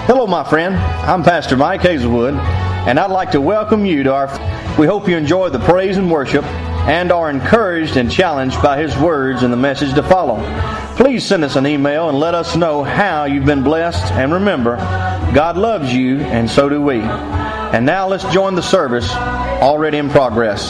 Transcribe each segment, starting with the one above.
Hello, my friend. I'm Pastor Mike Hazelwood, and I'd like to welcome you to our... We hope you enjoy the praise and worship and are encouraged and challenged by His words and the message to follow. Please send us an email and let us know how you've been blessed. And remember, God loves you, and so do we. And now let's join the service already in progress.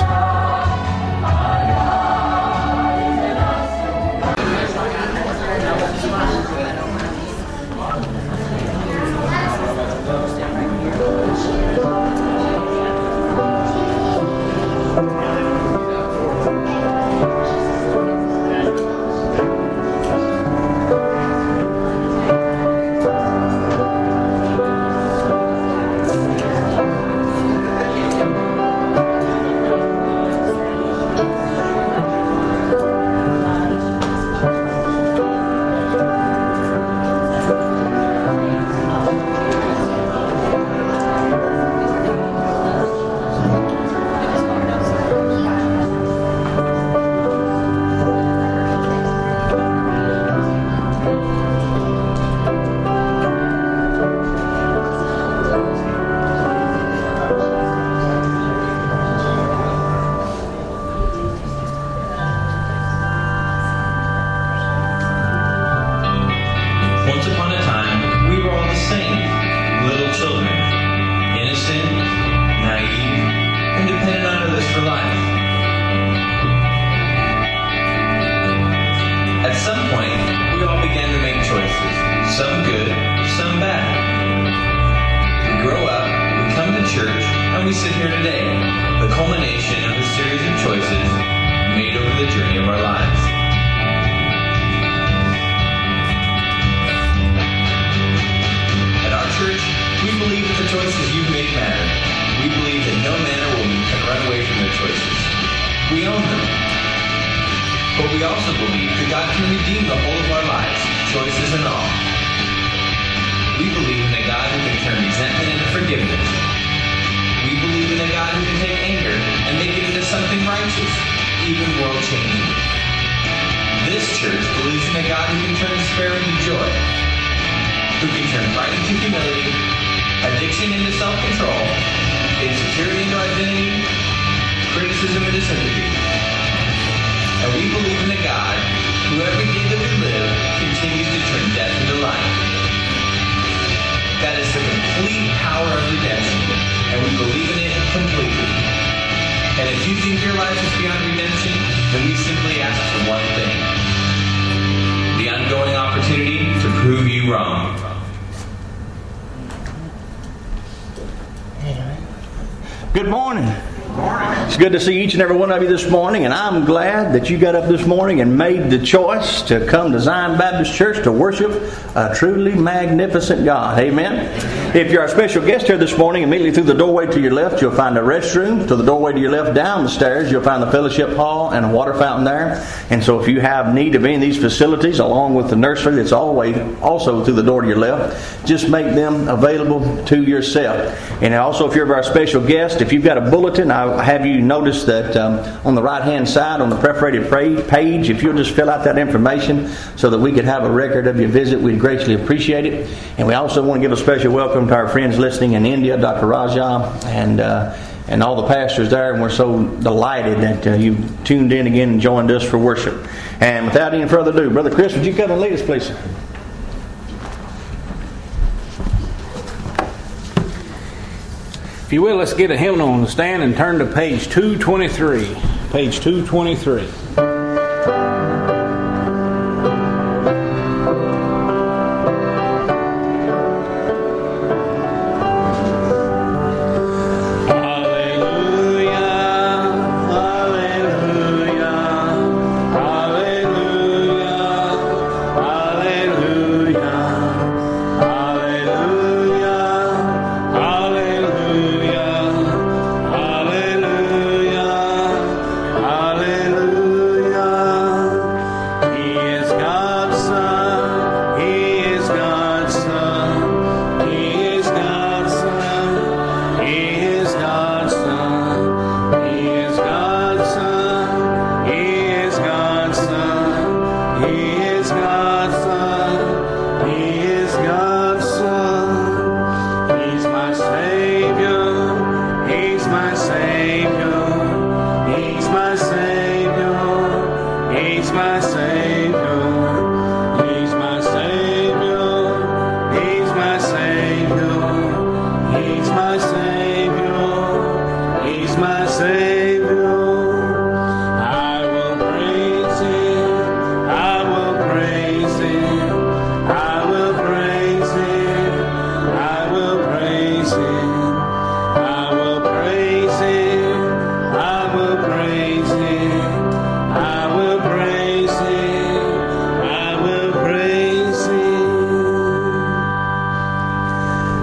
Good morning. It's good to see each and every one of you this morning, and I'm glad that you got up this morning and made the choice to come to Zion Baptist Church to worship a truly magnificent God. Amen. If you're our special guest here this morning, immediately through the doorway to your left, you'll find a restroom. To the doorway to your left, down the stairs, you'll find the fellowship hall and a water fountain there. And so if you have need of any of these facilities, along with the nursery that's always also through the door to your left, just make them available to yourself. And also, if you're our special guest, if you've got a bulletin, I have you notice that on the right-hand side on the perforated page, if you'll just fill out that information so that we could have a record of your visit, we'd greatly appreciate it. And we also want to give a special welcome to our friends listening in India, Dr. Raja, and all the pastors there. And we're so delighted that you tuned in again and joined us for worship. And without any further ado, Brother Chris, would you come and lead us, please? If you will, let's get a hymnal on the stand and turn to page 223. Page 223. Hallelujah.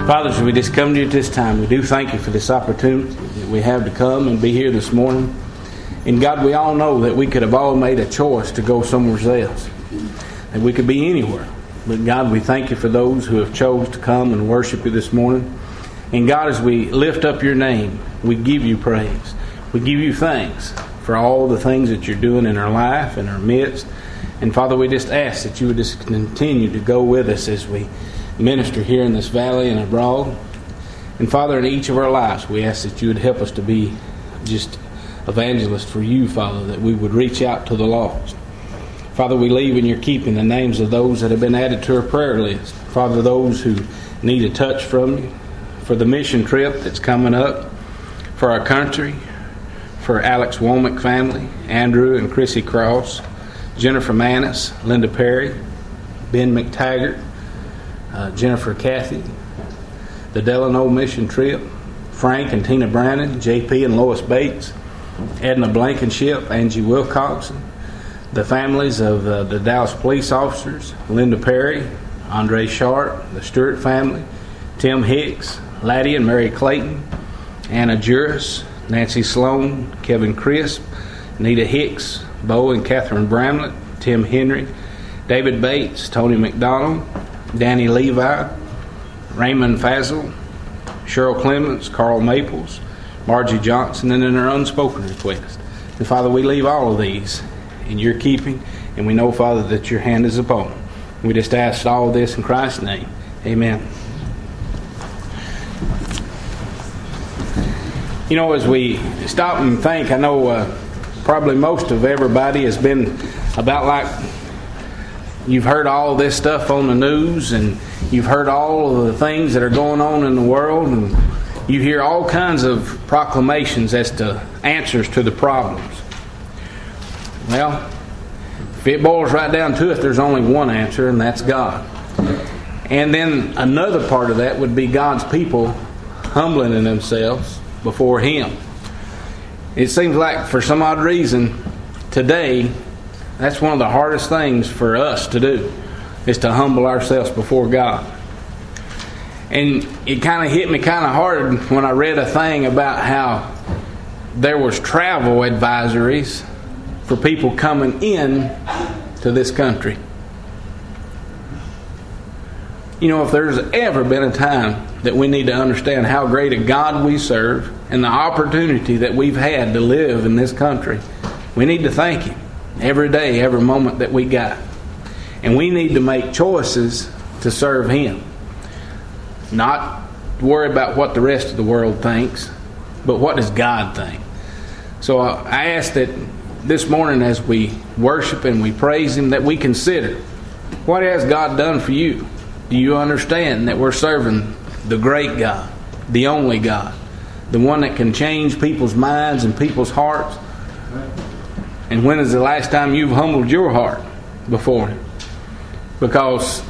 Father, as we just come to you at this time, we do thank you for this opportunity that we have to come and be here this morning. And God, we all know that we could have all made a choice to go somewhere else, that we could be anywhere. But God, we thank you for those who have chose to come and worship you this morning. And God, as we lift up your name, we give you praise. We give you thanks for all the things that you're doing in our life, in our midst. And Father, we just ask that you would just continue to go with us as we minister here in this valley and abroad. And Father, in each of our lives, we ask that you would help us to be just evangelists for you, Father, that we would reach out to the lost. Father, we leave in your keeping the names of those that have been added to our prayer list. Father, those who need a touch from you, for the mission trip that's coming up, for our country, for Alex Womack family, Andrew and Chrissy Cross, Jennifer Manis, Linda Perry, Ben McTaggart, Jennifer Cathy, the Delano mission trip, Frank and Tina Brandon, JP and Lois Bates, Edna Blankenship, Angie Wilcoxon, the families of the Dallas police officers, Linda Perry, Andre Sharp, the Stewart family, Tim Hicks, Laddie and Mary Clayton, Anna Juris, Nancy Sloan, Kevin Crisp, Nita Hicks, Bo and Catherine Bramlett, Tim Henry, David Bates, Tony McDonald, Danny Levi, Raymond Fazel, Cheryl Clements, Carl Maples, Margie Johnson, and then our unspoken request. And Father, we leave all of these in your keeping, and we know, Father, that your hand is upon them. We just ask all of this in Christ's name. Amen. You know, as we stop and think, I know probably most of everybody has been about like you've heard all this stuff on the news, and you've heard all of the things that are going on in the world, and you hear all kinds of proclamations as to answers to the problems. Well, if it boils right down to it, there's only one answer, and that's God. And then another part of that would be God's people humbling themselves before Him. It seems like for some odd reason today, that's one of the hardest things for us to do, is to humble ourselves before God. And it kind of hit me kind of hard when I read a thing about how there was travel advisories for people coming in to this country. You know, if there's ever been a time that we need to understand how great a God we serve and the opportunity that we've had to live in this country, we need to thank Him every day, every moment that we got. And we need to make choices to serve Him. Not worry about what the rest of the world thinks, but what does God think? So I ask that this morning as we worship and we praise Him, that we consider, what has God done for you? Do you understand that we're serving the great God, the only God, the one that can change people's minds and people's hearts? And when is the last time you've humbled your heart before Him? Because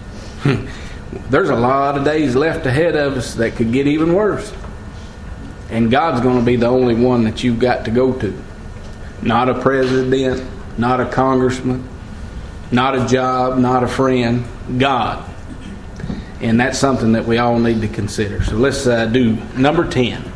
there's a lot of days left ahead of us that could get even worse. And God's going to be the only one that you've got to go to. Not a president, not a congressman, not a job, not a friend. God. And that's something that we all need to consider. So let's do number 10.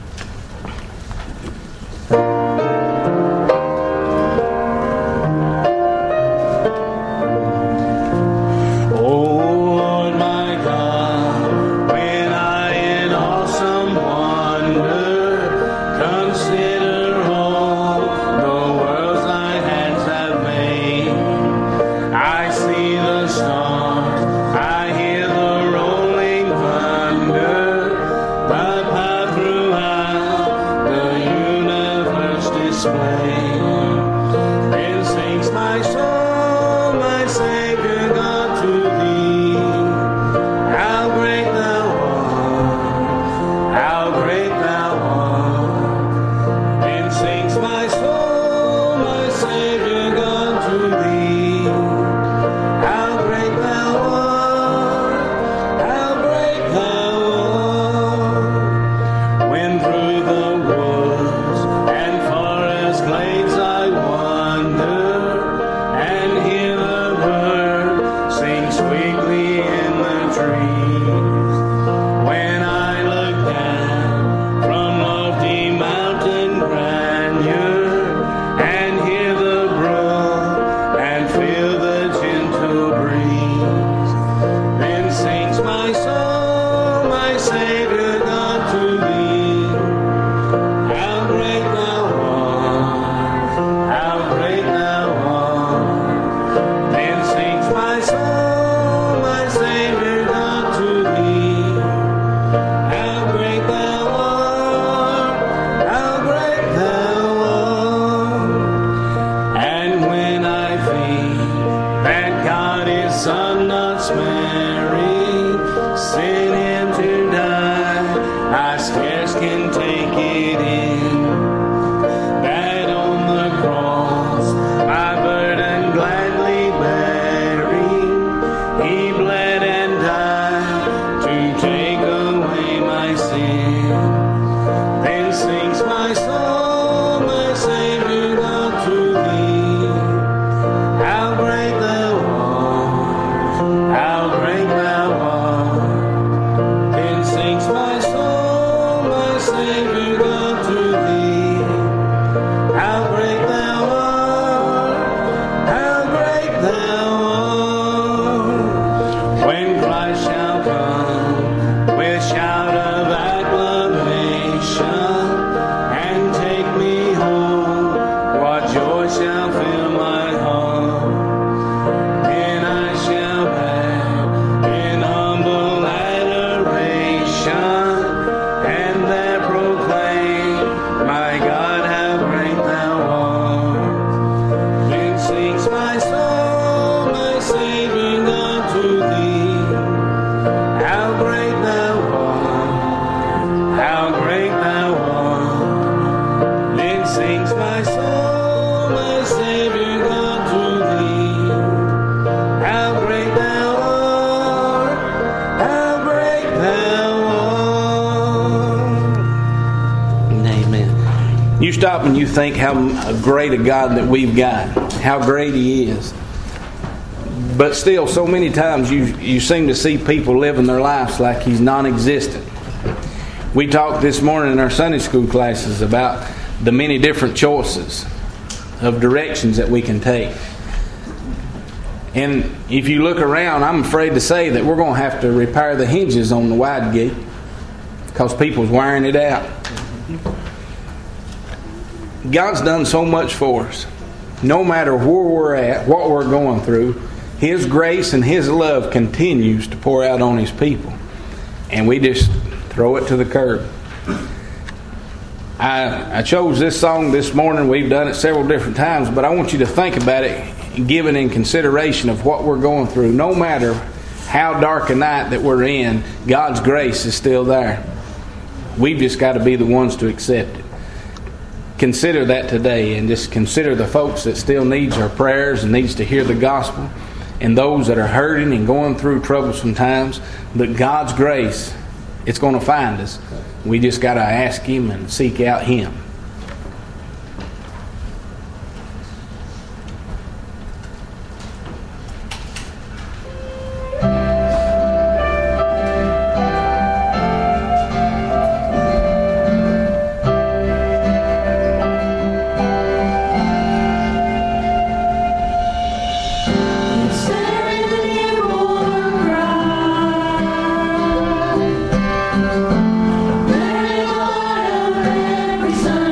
Sweetly in the trees when but not sparing. Sent him to die. I scarce can take it in. That on the cross, my burden gladly bearing, he bled and died to take away my sin. Then sings my soul, my Savior God, to thee. How great thou art, how great thou art. Then sings my soul, my Savior God, to thee. How great thou art, how great thou art. When Christ shall come with shout of acclamation and take me home, what joy shall fill my heart. Then I shall bow in humble adoration and there proclaim, my God, how great thou art. Then sings my soul, my Savior God, to thee. How great thou art, how great thou art. Then sings my soul, my Savior God, to thee. How great thou art, how great thou art. Amen. You stop and you think how great a God that we've got, how great He is. But still, so many times you seem to see people living their lives like He's non-existent. We talked this morning in our Sunday school classes about the many different choices of directions that we can take. And if you look around, I'm afraid to say that we're going to have to repair the hinges on the wide gate because people's wearing it out. God's done so much for us. No matter where we're at, what we're going through, His grace and His love continues to pour out on His people. And we just throw it to the curb. I chose this song this morning. We've done it several different times, but I want you to think about it, given in consideration of what we're going through. No matter how dark a night that we're in, God's grace is still there. We've just got to be the ones to accept it. Consider that today, and just consider the folks that still needs our prayers and needs to hear the gospel, and those that are hurting and going through troublesome times. But God's grace, it's going to find us. We just got to ask Him and seek out Him. Every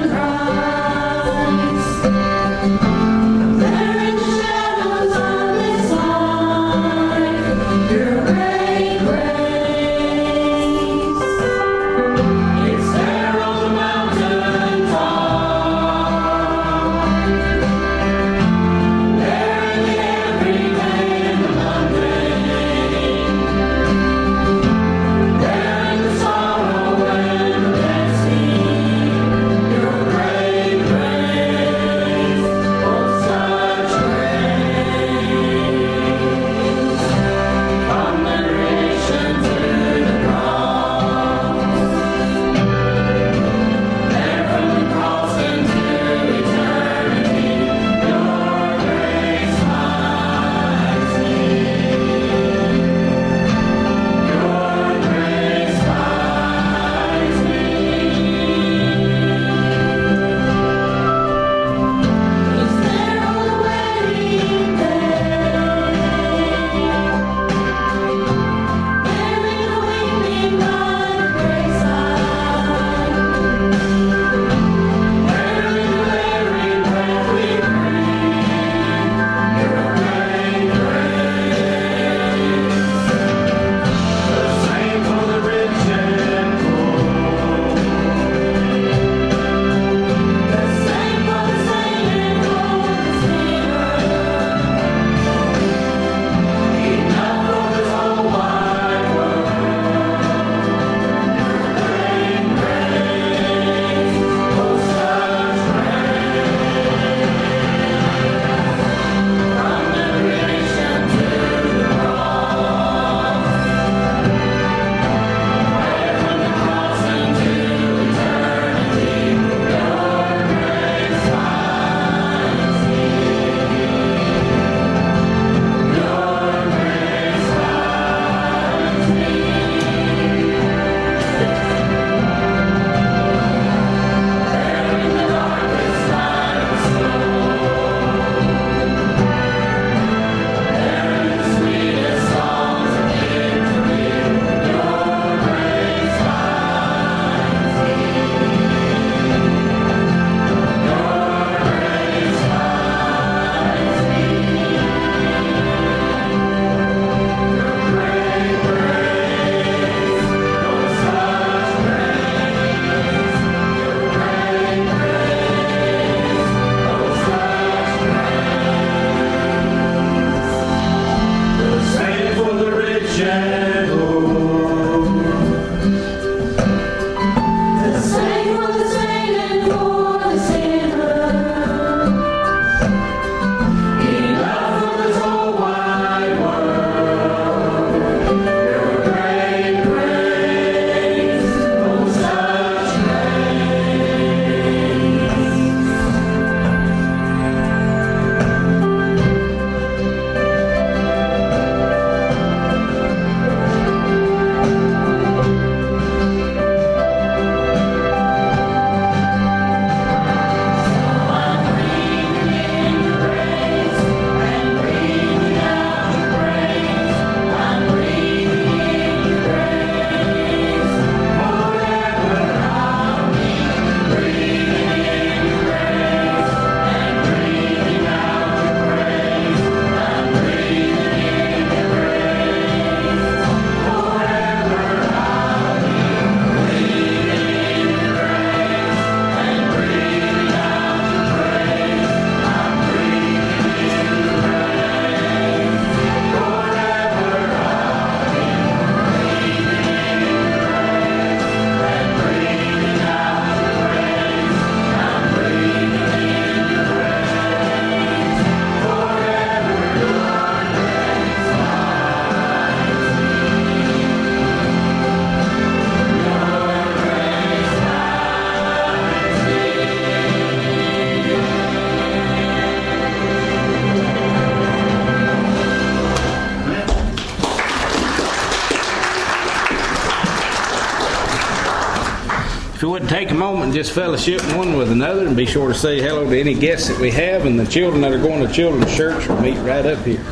If you would take a moment and just fellowship one with another, and be sure to say hello to any guests that we have, and the children that are going to children's church will meet right up here.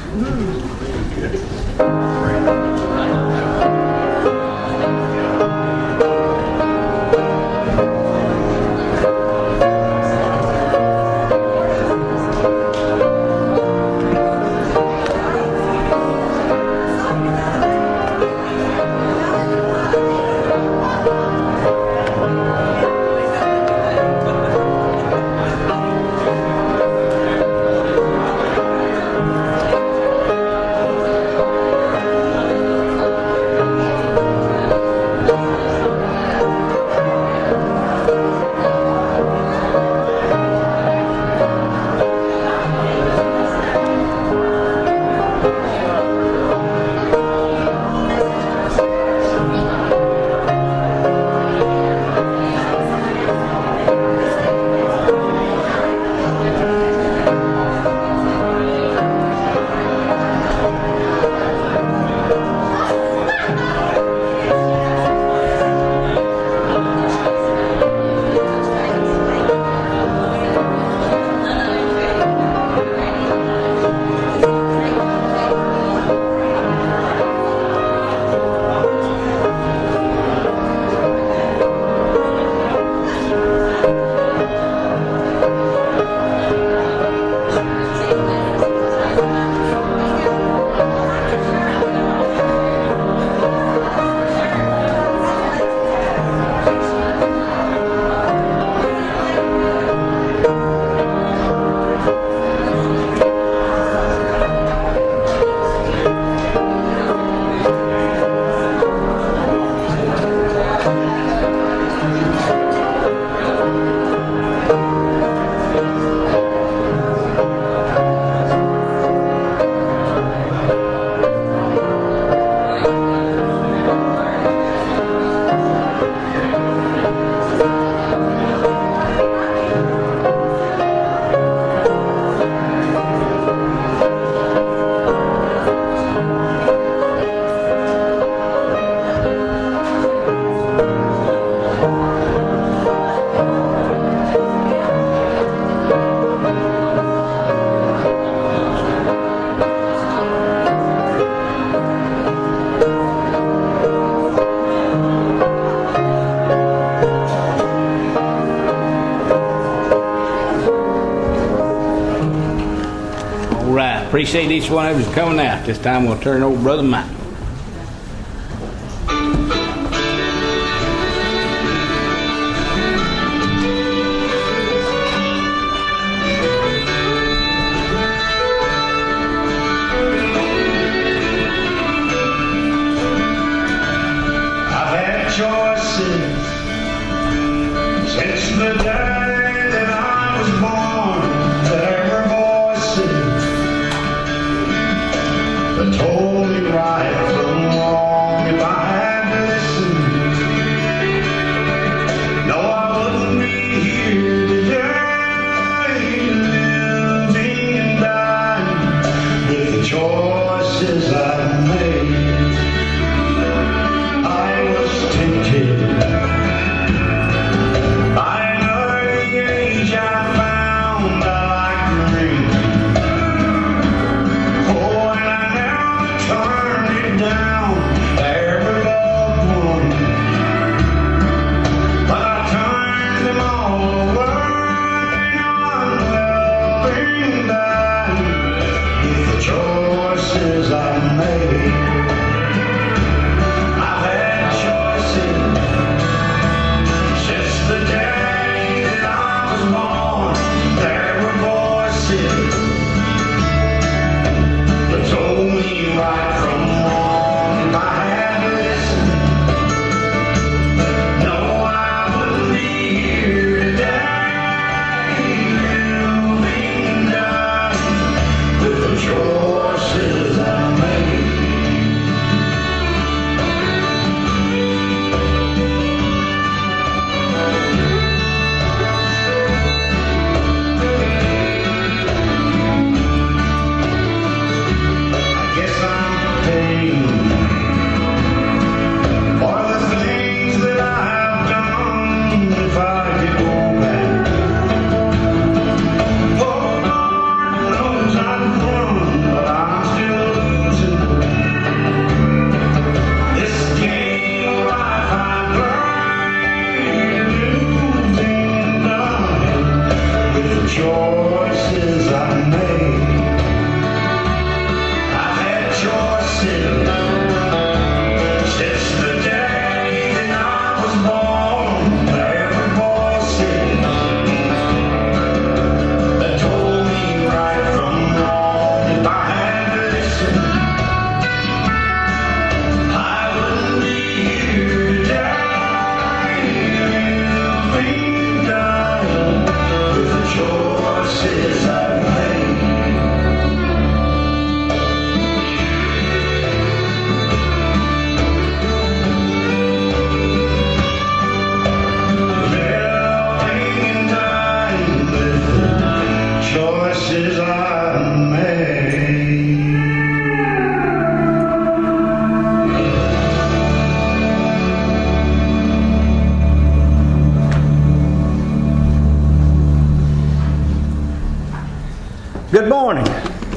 Appreciate each one of you coming out. This time we'll turn over Brother Mike. Good morning.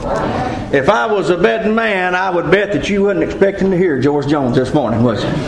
If I was a betting man, I would bet that you wasn't expecting to hear George Jones this morning, was you?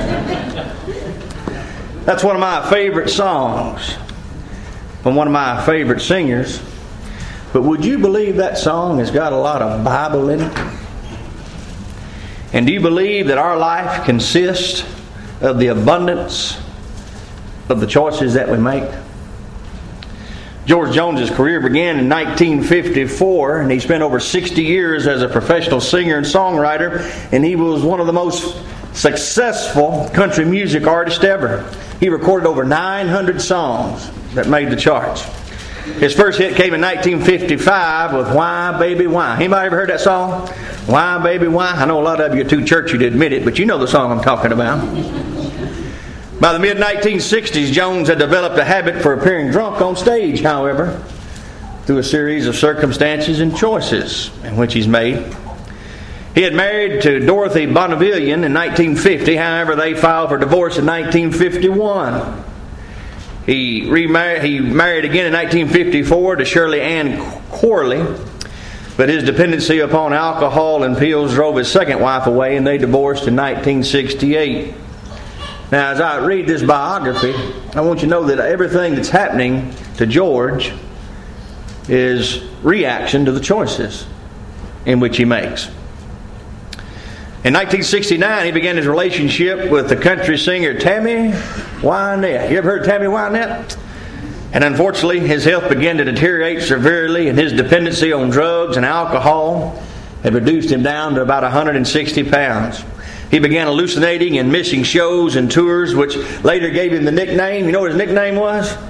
That's one of my favorite songs from one of my favorite singers. But would you believe that song has got a lot of Bible in it? And do you believe that our life consists of the abundance of the choices that we make? George Jones's career began in 1954, and he spent over 60 years as a professional singer and songwriter, and he was one of the most successful country music artists ever. He recorded over 900 songs that made the charts. His first hit came in 1955 with Why Baby Why. Anybody ever heard that song? Why Baby Why? I know a lot of you are too churchy to admit it, but you know the song I'm talking about. By the mid-1960s, Jones had developed a habit for appearing drunk on stage, however, through a series of circumstances and choices in which he's made. He had married to Dorothy Bonnevillian in 1950, however, they filed for divorce in 1951. He married again in 1954 to Shirley Ann Corley, but his dependency upon alcohol and pills drove his second wife away, and they divorced in 1968. Now, as I read this biography, I want you to know that everything that's happening to George is reaction to the choices in which he makes. In 1969, he began his relationship with the country singer Tammy Wynette. You ever heard of Tammy Wynette? And unfortunately, his health began to deteriorate severely, and his dependency on drugs and alcohol had reduced him down to about 160 pounds. He began hallucinating and missing shows and tours, which later gave him the nickname. You know what his nickname was?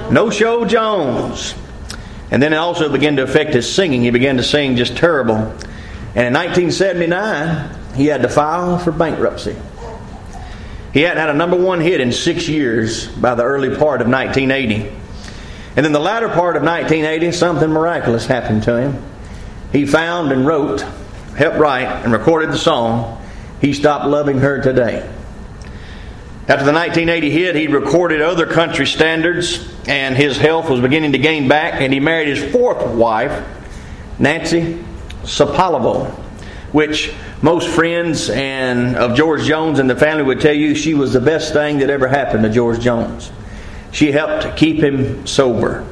No Show Jones. And then it also began to affect his singing. He began to sing just terrible. And in 1979, he had to file for bankruptcy. He hadn't had a number one hit in 6 years by the early part of 1980. And then the latter part of 1980, something miraculous happened to him. He found and wrote, helped write, and recorded the song, He Stopped Loving Her Today. After the 1980 hit, he recorded other country standards, and his health was beginning to gain back, and he married his fourth wife, Nancy Sapalovo, which most friends and of George Jones and the family would tell you she was the best thing that ever happened to George Jones. She helped keep him sober.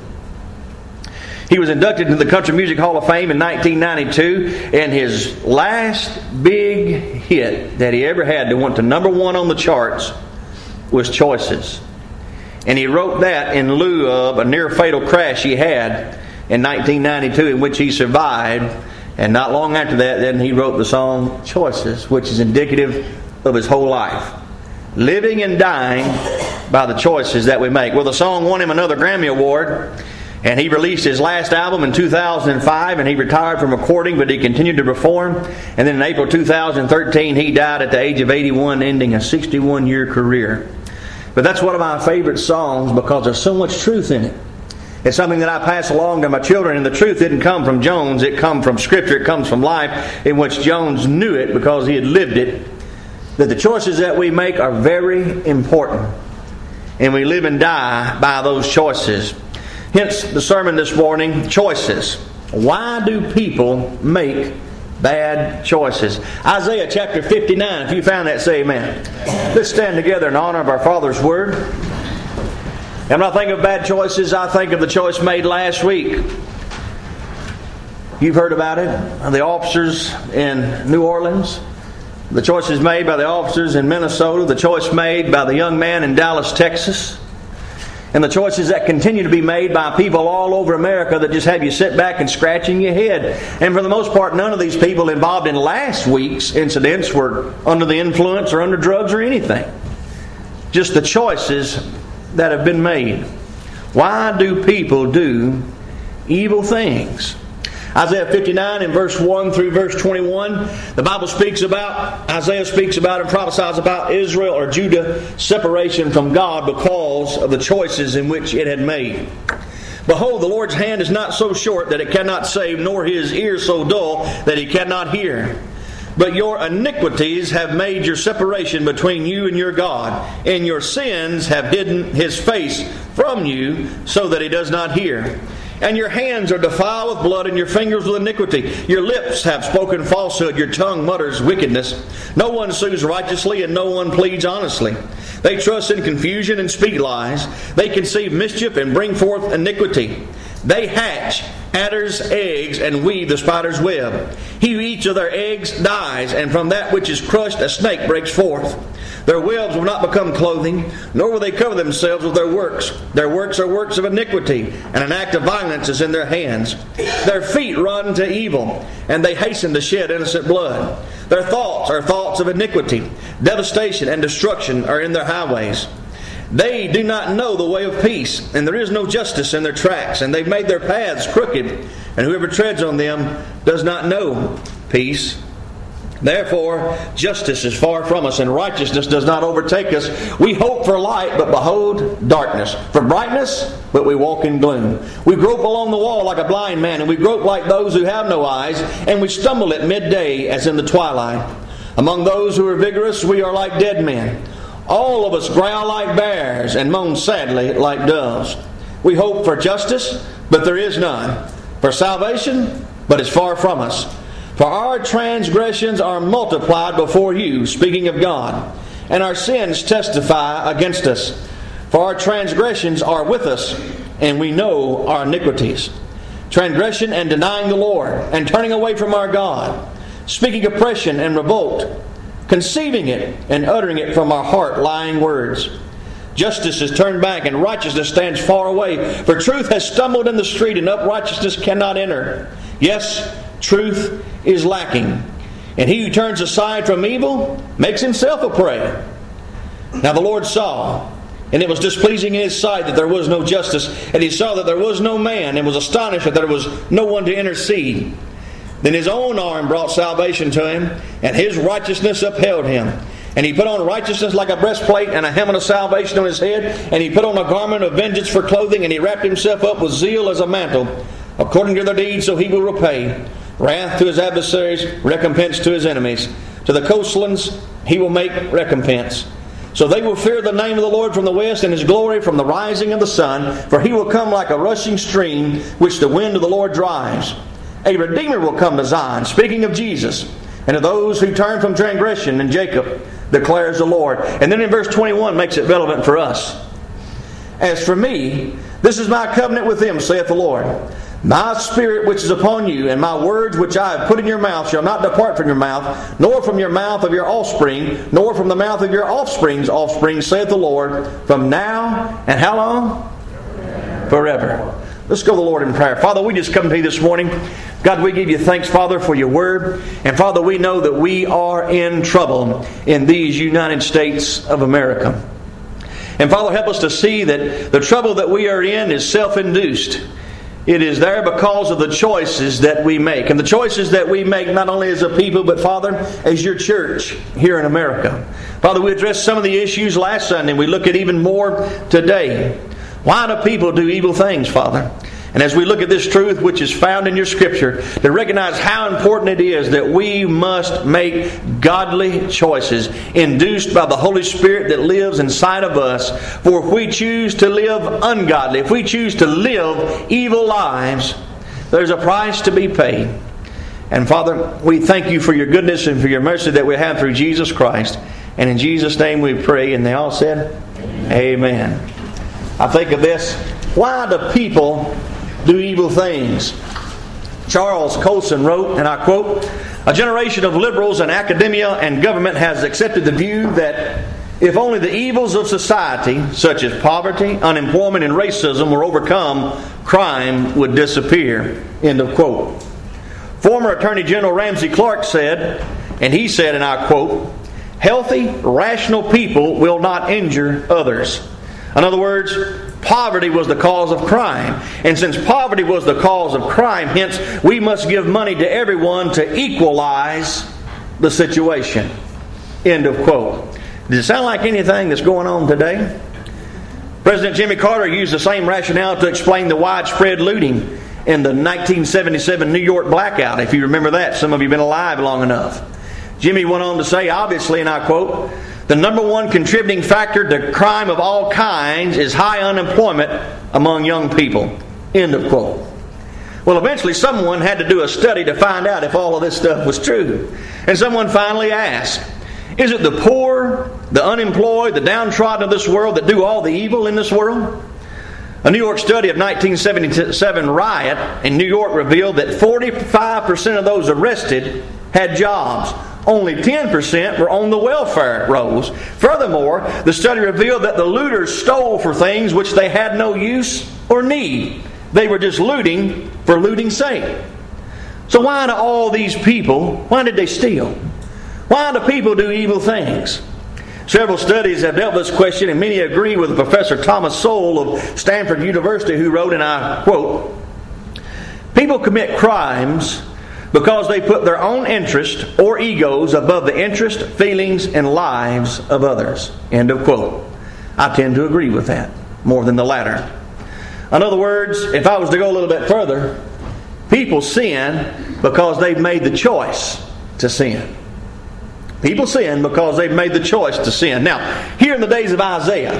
He was inducted into the Country Music Hall of Fame in 1992, and his last big hit that he ever had that went to number one on the charts was Choices. And he wrote that in lieu of a near-fatal crash he had in 1992 in which he survived. And not long after that, then he wrote the song Choices, which is indicative of his whole life. Living and dying by the choices that we make. Well, the song won him another Grammy Award. And he released his last album in 2005, and he retired from recording, but he continued to perform. And then in April 2013, he died at the age of 81, ending a 61-year career. But that's one of my favorite songs because there's so much truth in it. It's something that I pass along to my children, and the truth didn't come from Jones. It comes from Scripture. It comes from life, in which Jones knew it because he had lived it, that the choices that we make are very important. And we live and die by those choices. Hence the sermon this morning, Choices. Why do people make bad choices? Isaiah chapter 59. If you found that, say amen. Let's stand together in honor of our Father's Word. And when I think of bad choices, I think of the choice made last week. You've heard about it. The officers in New Orleans. The choices made by the officers in Minnesota. The choice made by the young man in Dallas, Texas. And the choices that continue to be made by people all over America that just have you sit back and scratching your head. And for the most part, none of these people involved in last week's incidents were under the influence or under drugs or anything. Just the choices that have been made. Why do people do evil things? Isaiah 59 in verse 1 through verse 21, the Bible speaks about, Isaiah speaks about and prophesies about Israel or Judah's separation from God because of the choices in which it had made. Behold, the Lord's hand is not so short that it cannot save, nor his ear so dull that he cannot hear. But your iniquities have made your separation between you and your God, and your sins have hidden his face from you so that he does not hear. And your hands are defiled with blood, and your fingers with iniquity. Your lips have spoken falsehood, your tongue mutters wickedness. No one sues righteously, and no one pleads honestly. They trust in confusion and speak lies. They conceive mischief and bring forth iniquity. They hatch adder's eggs and weave the spider's web. He who eats of their eggs dies, and from that which is crushed a snake breaks forth. Their webs will not become clothing, nor will they cover themselves with their works. Their works are works of iniquity, and an act of violence is in their hands. Their feet run to evil, and they hasten to shed innocent blood. Their thoughts are thoughts of iniquity. Devastation and destruction are in their highways. They do not know the way of peace, and there is no justice in their tracks, and they've made their paths crooked, and whoever treads on them does not know peace. Therefore, justice is far from us, and righteousness does not overtake us. We hope for light, but behold darkness. For brightness, but we walk in gloom. We grope along the wall like a blind man, and we grope like those who have no eyes, and we stumble at midday as in the twilight. Among those who are vigorous, we are like dead men. All of us growl like bears, and moan sadly like doves. We hope for justice, but there is none. For salvation, but it's far from us. For our transgressions are multiplied before you, speaking of God, and our sins testify against us. For our transgressions are with us, and we know our iniquities. Transgression and denying the Lord, and turning away from our God, speaking oppression and revolt, conceiving it and uttering it from our heart, lying words. Justice is turned back, and righteousness stands far away. For truth has stumbled in the street, and uprightness cannot enter. Yes, truth is lacking, and he who turns aside from evil makes himself a prey. Now the Lord saw, And it was displeasing in his sight that there was no justice. And he saw that there was no man, and was astonished that there was no one to intercede. Then his own arm brought salvation to him, and his righteousness upheld him. And he put on righteousness like a breastplate, and a helmet of salvation on his head. And he put on a garment of vengeance for clothing, and he wrapped himself up with zeal as a mantle. According to their deeds, so he will repay. Wrath to his adversaries, recompense to his enemies. To the coastlands he will make recompense. So they will fear the name of the Lord from the west, and his glory from the rising of the sun. For he will come like a rushing stream, which the wind of the Lord drives. A Redeemer will come to Zion, speaking of Jesus, and of those who turn from transgression in Jacob, declares the Lord. And then in verse 21 makes it relevant for us. As for me, this is my covenant with them, saith the Lord. My spirit which is upon you, and my words which I have put in your mouth shall not depart from your mouth, nor from your mouth of your offspring, nor from the mouth of your offspring's offspring, saith the Lord, from now and how long? Forever. Let's go to the Lord in prayer. Father, we just come to you this morning. God, we give you thanks, Father, for your word. And Father, we know that we are in trouble in these United States of America. And Father, help us to see that the trouble that we are in is self-induced. It is there because of the choices that we make. And the choices that we make not only as a people, but Father, as your church here in America. Father, we addressed some of the issues last Sunday, and we look at even more today. Why do people do evil things, Father? And as we look at this truth which is found in your Scripture, to recognize how important it is that we must make godly choices induced by the Holy Spirit that lives inside of us. For if we choose to live ungodly, if we choose to live evil lives, there's a price to be paid. And Father, we thank you for your goodness and for your mercy that we have through Jesus Christ. And in Jesus' name we pray. And they all said, Amen. I think of this. Why do people do evil things? Charles Colson wrote, and I quote, "A generation of liberals in academia and government has accepted the view that if only the evils of society, such as poverty, unemployment, and racism, were overcome, crime would disappear." End of quote. Former Attorney General Ramsey Clark said, and he said, and I quote, "Healthy, rational people will not injure others." In other words, poverty was the cause of crime. And since poverty was the cause of crime, hence we must give money to everyone to equalize the situation. End of quote. Does it sound like anything that's going on today? President Jimmy Carter used the same rationale to explain the widespread looting in the 1977 New York blackout, if you remember that. Some of you have been alive long enough. Jimmy went on to say, obviously, and I quote, "The number one contributing factor to crime of all kinds is high unemployment among young people." End of quote. Well, eventually someone had to do a study to find out if all of this stuff was true. And someone finally asked, is it the poor, the unemployed, the downtrodden of this world that do all the evil in this world? A New York study of 1977 riot in New York revealed that 45% of those arrested had jobs. Only 10% were on the welfare rolls. Furthermore, the study revealed that the looters stole for things which they had no use or need. They were just looting for looting's sake. So why do all these people, why did they steal? Why do people do evil things? Several studies have dealt with this question, and many agree with Professor Thomas Sowell of Stanford University, who wrote, and I quote, "People commit crimes because they put their own interest or egos above the interest, feelings, and lives of others." End of quote. I tend to agree with that more than the latter. In other words, if I was to go a little bit further, people sin because they've made the choice to sin. People sin because they've made the choice to sin. Now, here in the days of Isaiah,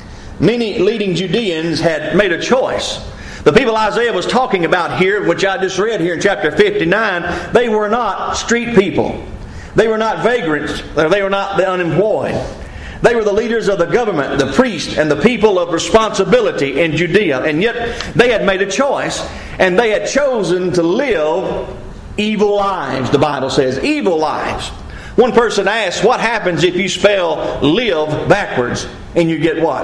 many leading Judeans had made a choice. The people Isaiah was talking about here, which I just read here in chapter 59, they were not street people. They were not vagrants. They were not the unemployed. They were the leaders of the government, the priests, and the people of responsibility in Judea. And yet they had made a choice, and they had chosen to live evil lives, the Bible says. Evil lives. One person asked, what happens if you spell live backwards? And you get what?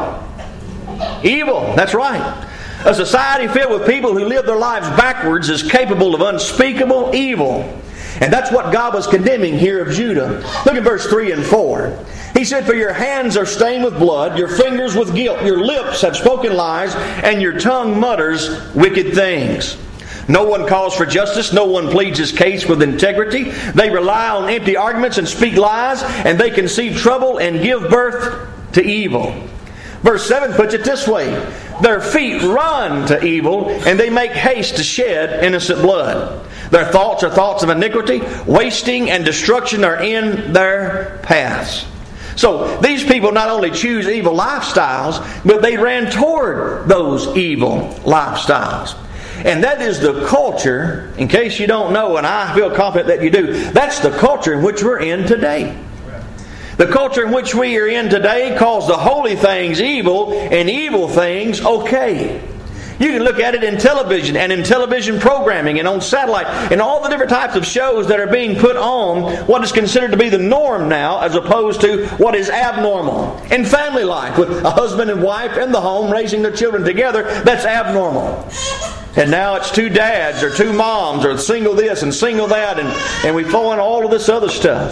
Evil. That's right. A society filled with people who live their lives backwards is capable of unspeakable evil. And that's what God was condemning here of Judah. Look at verse 3 and 4. He said, "For your hands are stained with blood, your fingers with guilt, your lips have spoken lies, and your tongue mutters wicked things. No one calls for justice, no one pleads his case with integrity. They rely on empty arguments and speak lies, and they conceive trouble and give birth to evil." Verse 7 puts it this way: "Their feet run to evil, and they make haste to shed innocent blood. Their thoughts are thoughts of iniquity. Wasting and destruction are in their paths." So these people not only choose evil lifestyles, but they ran toward those evil lifestyles. And that is the culture, in case you don't know, and I feel confident that you do, that's the culture in which we're in today. The culture in which we are in today calls the holy things evil and evil things okay. You can look at it in television and in television programming and on satellite and all the different types of shows that are being put on what is considered to be the norm now as opposed to what is abnormal. In family life, with a husband and wife in the home raising their children together, that's abnormal. And now it's two dads or two moms or single this and single that, and we throw in all of this other stuff.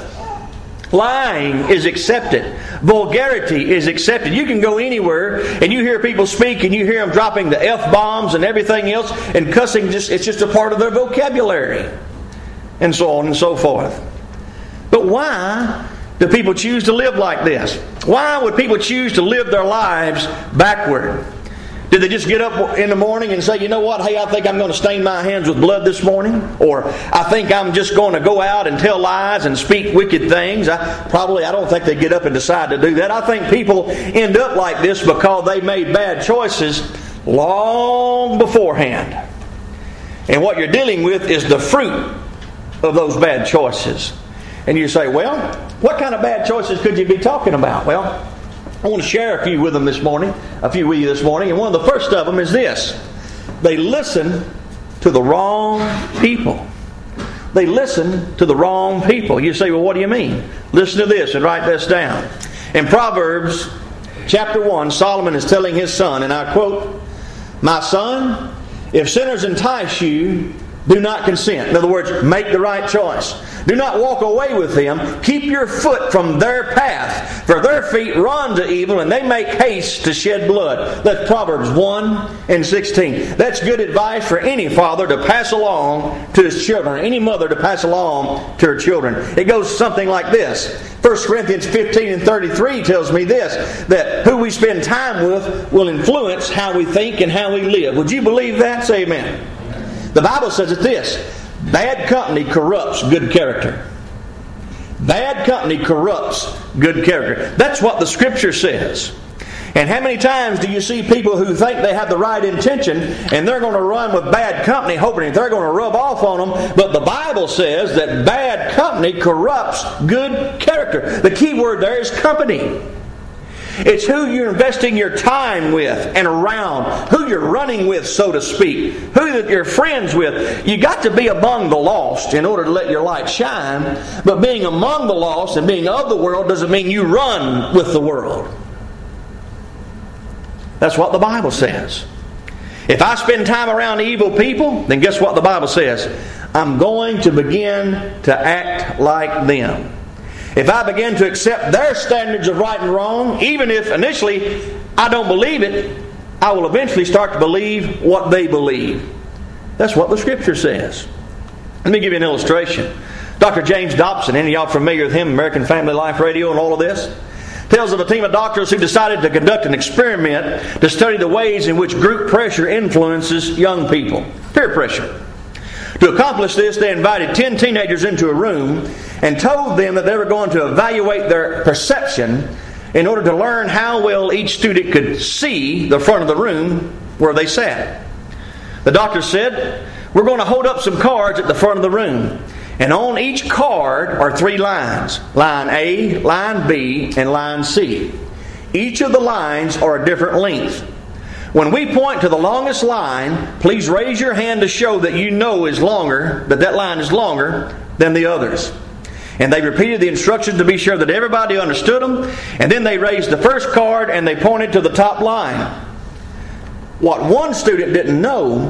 Lying is accepted. Vulgarity is accepted. You can go anywhere and you hear people speak and you hear them dropping the F-bombs and everything else, and cussing, it's just a part of their vocabulary. And so on and so forth. But why do people choose to live like this? Why would people choose to live their lives backward? Did they just get up in the morning and say, "You know what, hey, I think I'm going to stain my hands with blood this morning"? Or, "I think I'm just going to go out and tell lies and speak wicked things"? I don't think they get up and decide to do that. I think people end up like this because they made bad choices long beforehand. And what you're dealing with is the fruit of those bad choices. And you say, "Well, what kind of bad choices could you be talking about?" Well, I want to share a few with you this morning. And one of the first of them is this: they listen to the wrong people. They listen to the wrong people. You say, "Well, what do you mean?" Listen to this and write this down. In Proverbs chapter 1, Solomon is telling his son, and I quote, "My son, if sinners entice you, do not consent." In other words, make the right choice. Do not walk away with them. Keep your foot from their path, for their feet run to evil, and they make haste to shed blood. That's Proverbs 1 and 16. That's good advice for any father to pass along to his children, any mother to pass along to her children. It goes something like this. 1 Corinthians 15 and 33 tells me this, that who we spend time with will influence how we think and how we live. Would you believe that? Say amen. The Bible says it this: bad company corrupts good character. Bad company corrupts good character. That's what the Scripture says. And how many times do you see people who think they have the right intention and they're going to run with bad company hoping that they're going to rub off on them, but the Bible says that bad company corrupts good character. The key word there is company. It's who you're investing your time with and around, who you're running with, so to speak, who that you're friends with. You got to be among the lost in order to let your light shine, but being among the lost and being of the world doesn't mean you run with the world. That's what the Bible says. If I spend time around evil people, then guess what the Bible says? I'm going to begin to act like them. If I begin to accept their standards of right and wrong, even if initially I don't believe it, I will eventually start to believe what they believe. That's what the Scripture says. Let me give you an illustration. Dr. James Dobson, any of y'all familiar with him, American Family Life Radio and all of this? Tells of a team of doctors who decided to conduct an experiment to study the ways in which group pressure influences young people. Peer pressure. To accomplish this, they invited 10 teenagers into a room and told them that they were going to evaluate their perception in order to learn how well each student could see the front of the room where they sat. The doctor said, "We're going to hold up some cards at the front of the room. And on each card are 3 lines. Line A, line B, and line C. Each of the lines are a different length. When we point to the longest line, please raise your hand to show that you know is longer, that line is longer than the others." And they repeated the instructions to be sure that everybody understood them. And then they raised the first card and they pointed to the top line. What one student didn't know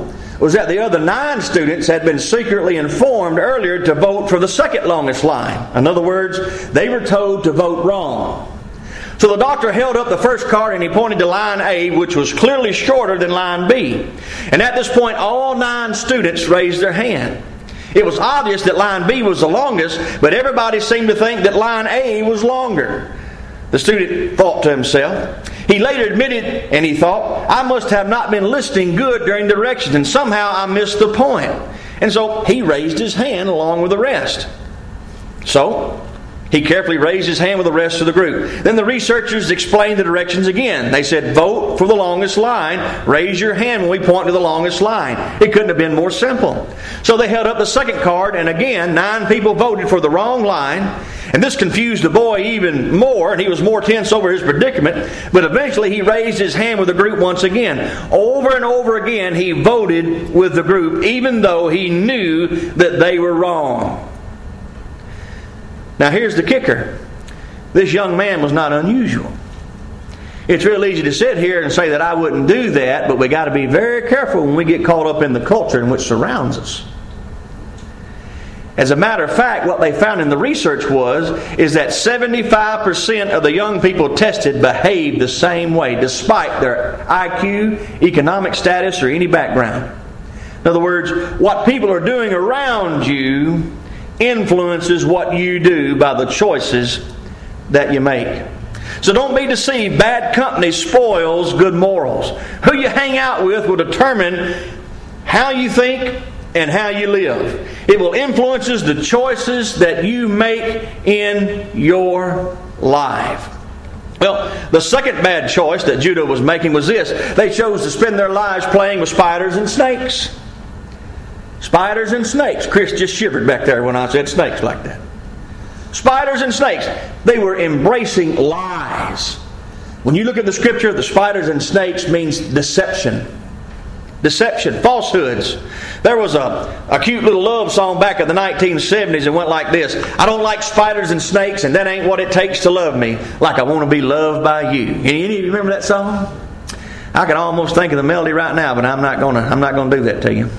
was that the other 9 students had been secretly informed earlier to vote for the second longest line. In other words, they were told to vote wrong. So the doctor held up the first card and he pointed to line A, which was clearly shorter than line B. And at this point, all 9 students raised their hand. It was obvious that line B was the longest, but everybody seemed to think that line A was longer. The student thought to himself. He later admitted, and he thought, I must have not been listening good during directions, and somehow I missed the point. And so he raised his hand along with the rest. So he carefully raised his hand with the rest of the group. Then the researchers explained the directions again. They said, vote for the longest line. Raise your hand when we point to the longest line. It couldn't have been more simple. So they held up the second card, and again, 9 people voted for the wrong line. And this confused the boy even more, and he was more tense over his predicament. But eventually he raised his hand with the group once again. Over and over again, he voted with the group, even though he knew that they were wrong. Now here's the kicker. This young man was not unusual. It's real easy to sit here and say that I wouldn't do that, but we got to be very careful when we get caught up in the culture in which surrounds us. As a matter of fact, what they found in the research is that 75% of the young people tested behaved the same way, despite their IQ, economic status, or any background. In other words, what people are doing around you influences what you do by the choices that you make. So don't be deceived. Bad company spoils good morals. Who you hang out with will determine how you think and how you live. It will influence the choices that you make in your life. Well, the second bad choice that Judah was making was this. They chose to spend their lives playing with spiders and snakes. Spiders and snakes. Chris just shivered back there when I said snakes like that. Spiders and snakes. They were embracing lies. When you look at the scripture, the spiders and snakes means deception. Deception, falsehoods. There was a cute little love song back in the 1970s that went like this. I don't like spiders and snakes, and that ain't what it takes to love me, like I want to be loved by you. Any of you remember that song? I can almost think of the melody right now, but I'm not gonna do that to you.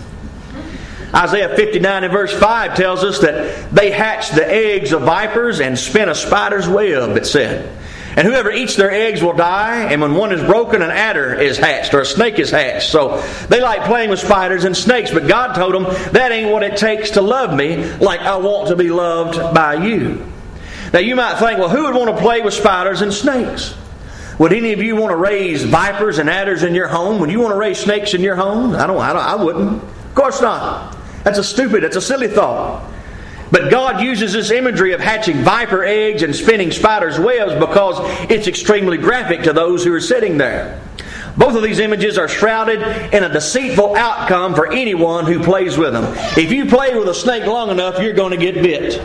Isaiah 59 and verse 5 tells us that they hatched the eggs of vipers and spin a spider's web, it said. And whoever eats their eggs will die, and when one is broken, an adder is hatched, or a snake is hatched. So they like playing with spiders and snakes, but God told them, that ain't what it takes to love me, like I want to be loved by you. Now you might think, well, who would want to play with spiders and snakes? Would any of you want to raise vipers and adders in your home? Would you want to raise snakes in your home? I wouldn't. Of course not. That's a silly thought. But God uses this imagery of hatching viper eggs and spinning spiders' webs because it's extremely graphic to those who are sitting there. Both of these images are shrouded in a deceitful outcome for anyone who plays with them. If you play with a snake long enough, you're going to get bit.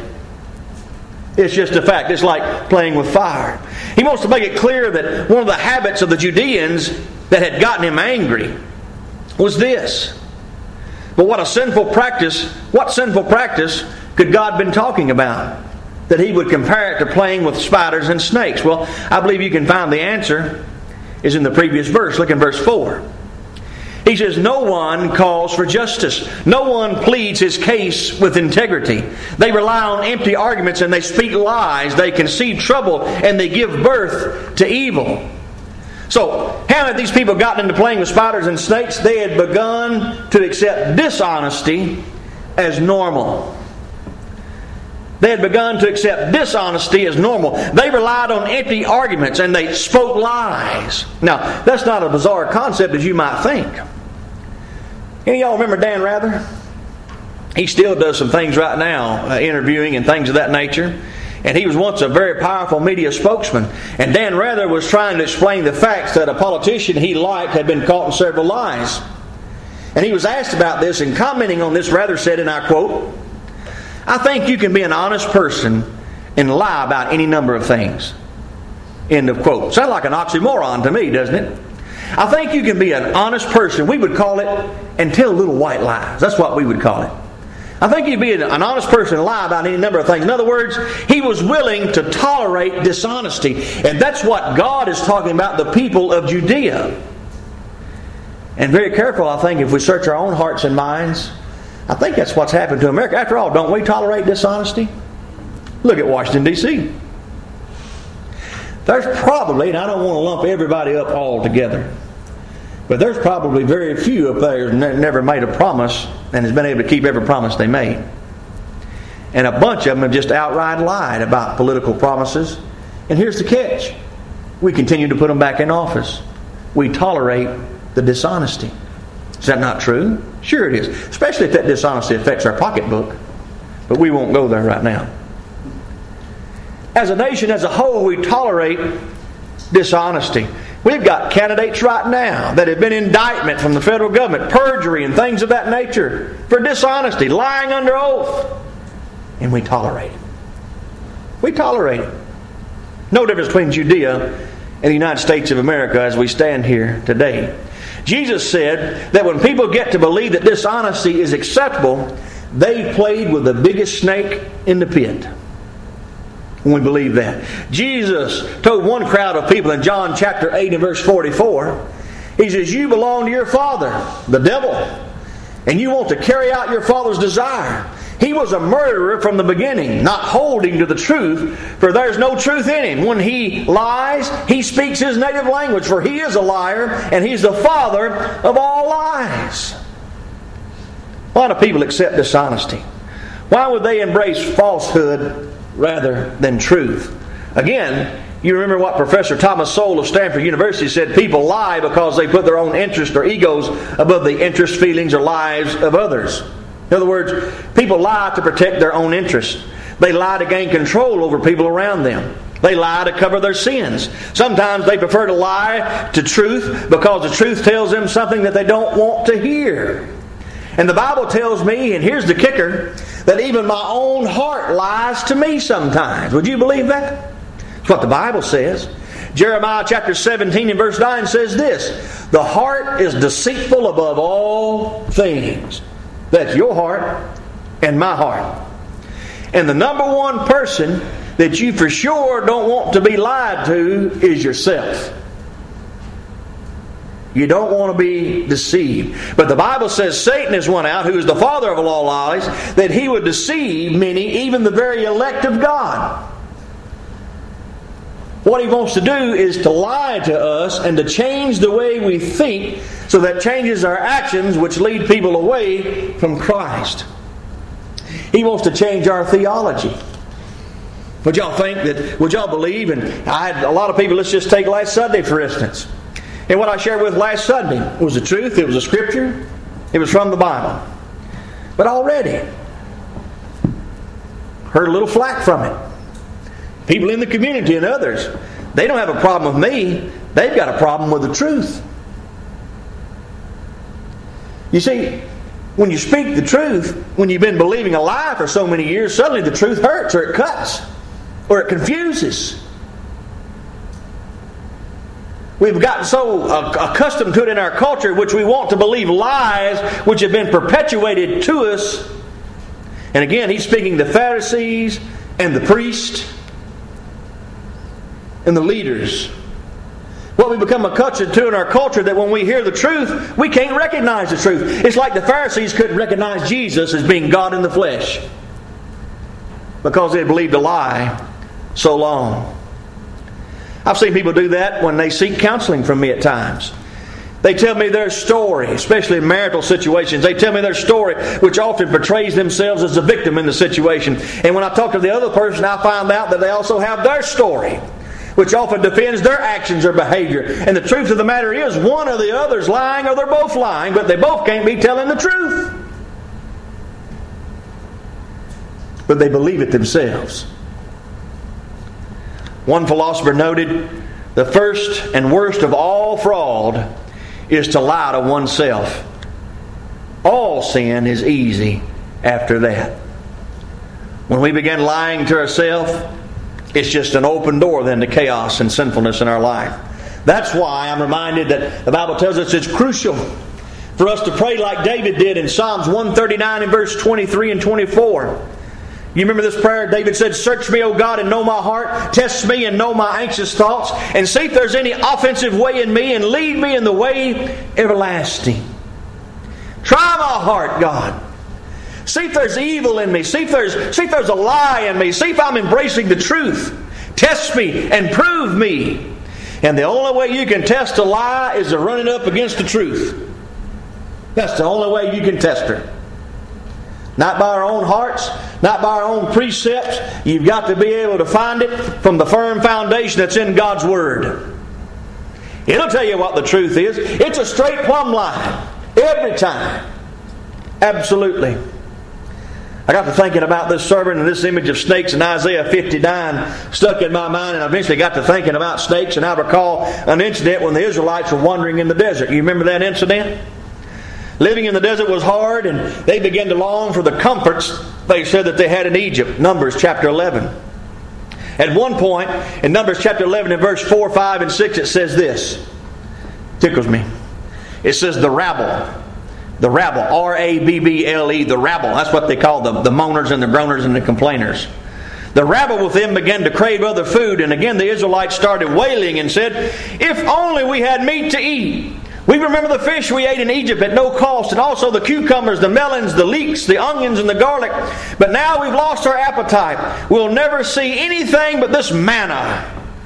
It's just a fact. It's like playing with fire. He wants to make it clear that one of the habits of the Judeans that had gotten him angry was this. But what sinful practice could God have been talking about that he would compare it to playing with spiders and snakes? Well, I believe you can find the answer is in the previous verse. Look in verse 4. He says, no one calls for justice. No one pleads his case with integrity. They rely on empty arguments and they speak lies. They conceive trouble and they give birth to evil. So, how had these people gotten into playing with spiders and snakes? They had begun to accept dishonesty as normal. They had begun to accept dishonesty as normal. They relied on empty arguments and they spoke lies. Now, that's not a bizarre concept as you might think. Any of y'all remember Dan Rather? He still does some things right now, interviewing and things of that nature. And he was once a very powerful media spokesman. And Dan Rather was trying to explain the facts that a politician he liked had been caught in several lies. And he was asked about this, and commenting on this, Rather said, and I quote, I think you can be an honest person and lie about any number of things. End of quote. Sounds like an oxymoron to me, doesn't it? I think you can be an honest person. We would call it, and tell little white lies. That's what we would call it. I think you'd be an honest person and lie about any number of things. In other words, he was willing to tolerate dishonesty. And that's what God is talking about the people of Judea. And very careful, I think, if we search our own hearts and minds, I think that's what's happened to America. After all, don't we tolerate dishonesty? Look at Washington, D.C. There's probably, and I don't want to lump everybody up all together, but there's probably very few up there who've never made a promise and has been able to keep every promise they made. And a bunch of them have just outright lied about political promises. And here's the catch. We continue to put them back in office. We tolerate the dishonesty. Is that not true? Sure it is. Especially if that dishonesty affects our pocketbook. But we won't go there right now. As a nation as a whole, we tolerate dishonesty. We've got candidates right now that have been indictment from the federal government, perjury and things of that nature, for dishonesty, lying under oath. And we tolerate it. We tolerate it. No difference between Judea and the United States of America as we stand here today. Jesus said that when people get to believe that dishonesty is acceptable, they played with the biggest snake in the pit. When we believe that. Jesus told one crowd of people in John chapter 8 and verse 44, He says, you belong to your father, the devil, and you want to carry out your father's desire. He was a murderer from the beginning, not holding to the truth, for there's no truth in him. When he lies, he speaks his native language, for he is a liar, and he's the father of all lies. Why do people accept dishonesty? Why would they embrace falsehood rather than truth? Again, you remember what Professor Thomas Sowell of Stanford University said, people lie because they put their own interest or egos above the interests, feelings, or lives of others. In other words, people lie to protect their own interests. They lie to gain control over people around them. They lie to cover their sins. Sometimes they prefer to lie to truth because the truth tells them something that they don't want to hear. And the Bible tells me, and here's the kicker, that even my own heart lies to me sometimes. Would you believe that? That's what the Bible says. Jeremiah chapter 17 and verse 9 says this, the heart is deceitful above all things. That's your heart and my heart. And the number one person that you for sure don't want to be lied to is yourself. You don't want to be deceived. But the Bible says Satan is one out, who is the father of all lies, that he would deceive many, even the very elect of God. What he wants to do is to lie to us and to change the way we think, so that changes our actions, which lead people away from Christ. He wants to change our theology. Would y'all believe? And I had a lot of people, let's just take last Sunday for instance. And what I shared with last Sunday was the truth, it was a scripture, it was from the Bible. But already, heard a little flack from it. People in the community and others, they don't have a problem with me, they've got a problem with the truth. You see, when you speak the truth, when you've been believing a lie for so many years, suddenly the truth hurts, or it cuts, or it confuses. We've gotten so accustomed to it in our culture, which we want to believe lies which have been perpetuated to us. And again, he's speaking the Pharisees and the priests and the leaders. What we become accustomed to in our culture, that when we hear the truth, we can't recognize the truth. It's like the Pharisees couldn't recognize Jesus as being God in the flesh, because they had believed a lie so long. I've seen people do that when they seek counseling from me at times. They tell me their story, especially in marital situations. They tell me their story, which often portrays themselves as a victim in the situation. And when I talk to the other person, I find out that they also have their story, which often defends their actions or behavior. And the truth of the matter is, one or the other's lying, or they're both lying, but they both can't be telling the truth. But they believe it themselves. One philosopher noted, the first and worst of all fraud is to lie to oneself. All sin is easy after that. When we begin lying to ourselves, it's just an open door then to chaos and sinfulness in our life. That's why I'm reminded that the Bible tells us it's crucial for us to pray like David did in Psalms 139 and verse 23 and 24. You remember this prayer? David said, "Search me, O God, and know my heart. Test me and know my anxious thoughts. And see if there's any offensive way in me, and lead me in the way everlasting." Try my heart, God. See if there's evil in me. See if there's a lie in me. See if I'm embracing the truth. Test me and prove me. And the only way you can test a lie is to run it up against the truth. That's the only way you can test her. Not by our own hearts, not by our own precepts. You've got to be able to find it from the firm foundation that's in God's Word. It'll tell you what the truth is. It's a straight plumb line. Every time. Absolutely. I got to thinking about this sermon, and this image of snakes in Isaiah 59 stuck in my mind, and I eventually got to thinking about snakes, and I recall an incident when the Israelites were wandering in the desert. You remember that incident? Living in the desert was hard, and they began to long for the comforts they said that they had in Egypt. Numbers chapter 11. At one point, in Numbers chapter 11, in verse 4, 5, and 6, it says this. Tickles me. It says, the rabble. The rabble, R-A-B-B-L-E, the rabble. That's what they call the moaners and the groaners and the complainers. The rabble with them began to crave other food, and again the Israelites started wailing and said, "If only we had meat to eat. We remember the fish we ate in Egypt at no cost, and also the cucumbers, the melons, the leeks, the onions, and the garlic. But now we've lost our appetite. We'll never see anything but this manna."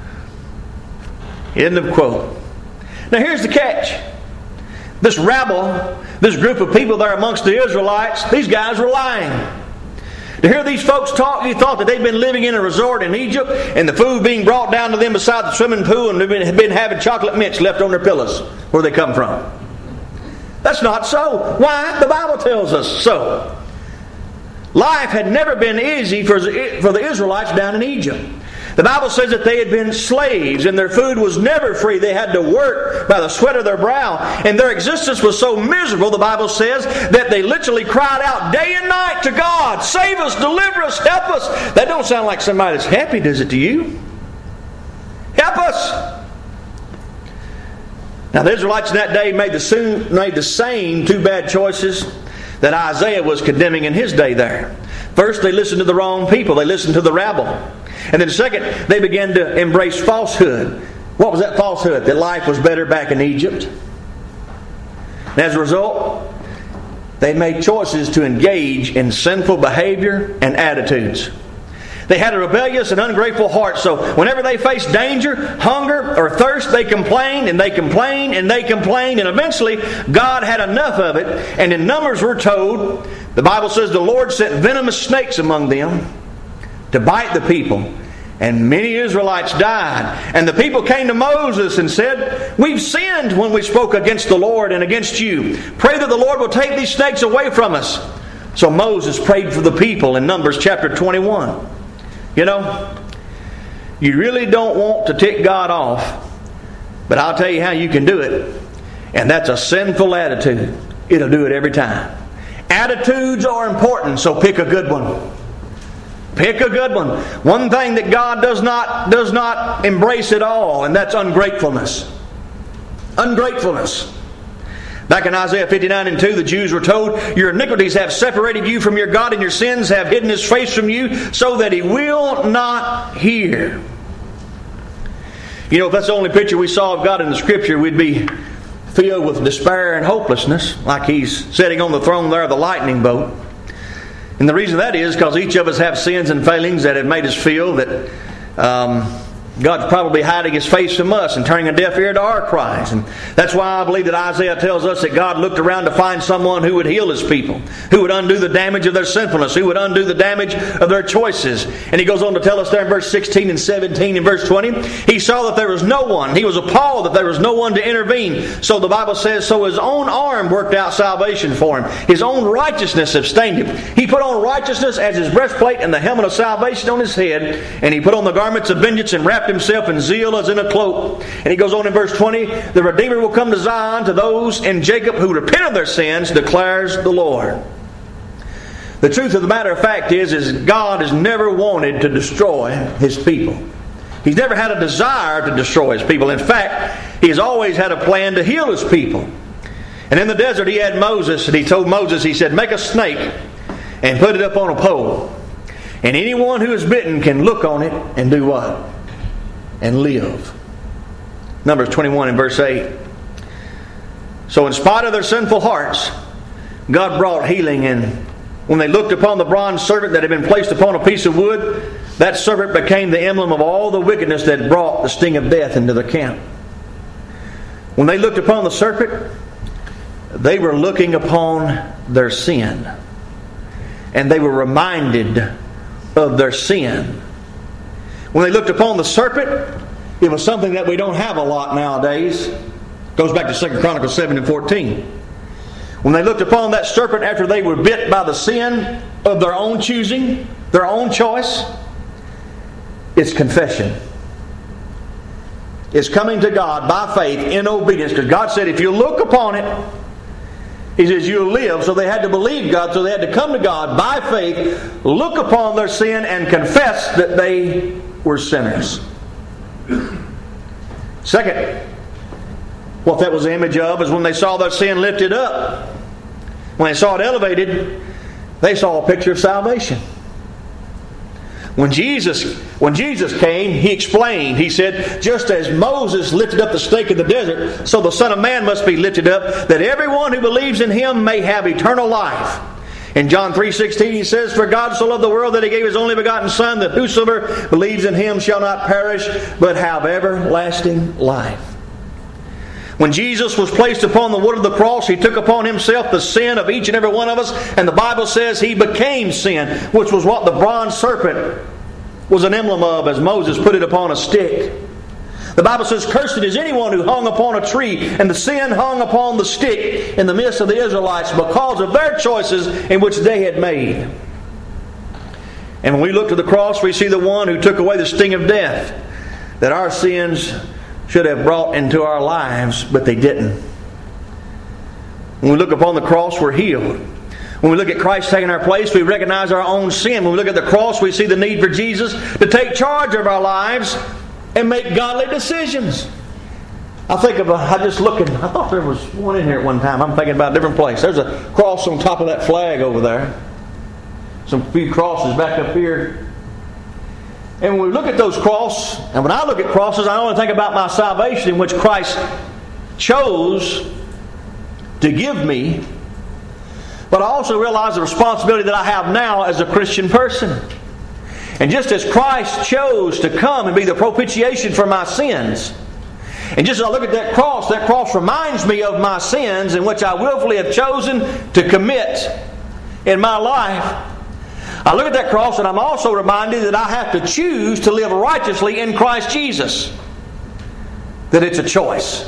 End of quote. Now here's the catch. This rabble, this group of people there amongst the Israelites, these guys were lying. To hear these folks talk, you thought that they'd been living in a resort in Egypt, and the food being brought down to them beside the swimming pool, and they've been having chocolate mints left on their pillows where they come from. That's not so. Why? The Bible tells us so. Life had never been easy for the Israelites down in Egypt. The Bible says that they had been slaves, and their food was never free. They had to work by the sweat of their brow, and their existence was so miserable, the Bible says, that they literally cried out day and night to God, "Save us, deliver us, help us." That don't sound like somebody that's happy, does it to you? Help us! Now the Israelites in that day made the same two bad choices that Isaiah was condemning in his day there. First, they listened to the wrong people. They listened to the rabble. And then second, they began to embrace falsehood. What was that falsehood? That life was better back in Egypt. And as a result, they made choices to engage in sinful behavior and attitudes. They had a rebellious and ungrateful heart, so whenever they faced danger, hunger, or thirst, they complained, and they complained, and they complained, and eventually God had enough of it. And in Numbers we're told, the Bible says the Lord sent venomous snakes among them to bite the people, and many Israelites died. And the people came to Moses and said, "We've sinned when we spoke against the Lord and against you. Pray that the Lord will take these snakes away from us." So Moses prayed for the people in Numbers chapter 21. You know, you really don't want to tick God off, but I'll tell you how you can do it. And that's a sinful attitude. It'll do it every time. Attitudes are important, so pick a good one. Pick a good one. One thing that God does not embrace at all, and that's ungratefulness. Ungratefulness. Back in Isaiah 59 and 2, the Jews were told, "Your iniquities have separated you from your God, and your sins have hidden His face from you, so that He will not hear." You know, if that's the only picture we saw of God in the Scripture, we'd be filled with despair and hopelessness, like He's sitting on the throne there of the lightning bolt. And the reason that is because each of us have sins and failings that have made us feel that God's probably hiding His face from us and turning a deaf ear to our cries. And that's why I believe that Isaiah tells us that God looked around to find someone who would heal His people, who would undo the damage of their sinfulness, who would undo the damage of their choices. And He goes on to tell us there in verse 16 and 17 and verse 20, He saw that there was no one. He was appalled that there was no one to intervene. So the Bible says, so His own arm worked out salvation for Him. His own righteousness sustained Him. He put on righteousness as His breastplate and the helmet of salvation on His head. And He put on the garments of vengeance and wrapped Himself in zeal as in a cloak. And He goes on in verse 20, the Redeemer will come to Zion, to those in Jacob who repent of their sins, declares the Lord. The truth of the matter of fact is God has never wanted to destroy His people. He's never had a desire to destroy His people. In fact, He has always had a plan to heal His people. And in the desert He had Moses, and He told Moses, He said, make a snake and put it up on a pole. And anyone who is bitten can look on it and do what? And live. Numbers 21 and verse 8. So in spite of their sinful hearts, God brought healing, and when they looked upon the bronze serpent that had been placed upon a piece of wood, that serpent became the emblem of all the wickedness that brought the sting of death into their camp. When they looked upon the serpent, they were looking upon their sin. And they were reminded of their sin. When they looked upon the serpent, it was something that we don't have a lot nowadays. Goes back to 2 Chronicles 7 and 14. When they looked upon that serpent after they were bit by the sin of their own choosing, their own choice, it's confession. It's coming to God by faith in obedience. Because God said if you look upon it, He says you'll live. So they had to believe God. So they had to come to God by faith, look upon their sin, and confess that they were sinners. Second, what that was the image of is when they saw their sin lifted up, when they saw it elevated, they saw a picture of salvation. When Jesus came, He explained. He said, just as Moses lifted up the stake in the desert, so the Son of Man must be lifted up, that everyone who believes in Him may have eternal life. In John 3:16 He says, for God so loved the world that He gave His only begotten Son, that whosoever believes in Him shall not perish, but have everlasting life. When Jesus was placed upon the wood of the cross, He took upon Himself the sin of each and every one of us. And the Bible says He became sin, which was what the bronze serpent was an emblem of as Moses put it upon a stick. The Bible says, cursed is anyone who hung upon a tree, and the sin hung upon the stick in the midst of the Israelites because of their choices in which they had made. And when we look to the cross, we see the one who took away the sting of death that our sins should have brought into our lives, but they didn't. When we look upon the cross, we're healed. When we look at Christ taking our place, we recognize our own sin. When we look at the cross, we see the need for Jesus to take charge of our lives and make godly decisions. I thought there was one in here at one time. I'm thinking about a different place. There's a cross on top of that flag over there. Some few crosses back up here. And when we look at those crosses, and when I look at crosses, I only think about my salvation in which Christ chose to give me. But I also realize the responsibility that I have now as a Christian person. And just as Christ chose to come and be the propitiation for my sins, and just as I look at that cross reminds me of my sins in which I willfully have chosen to commit in my life. I look at that cross and I'm also reminded that I have to choose to live righteously in Christ Jesus. That it's a choice.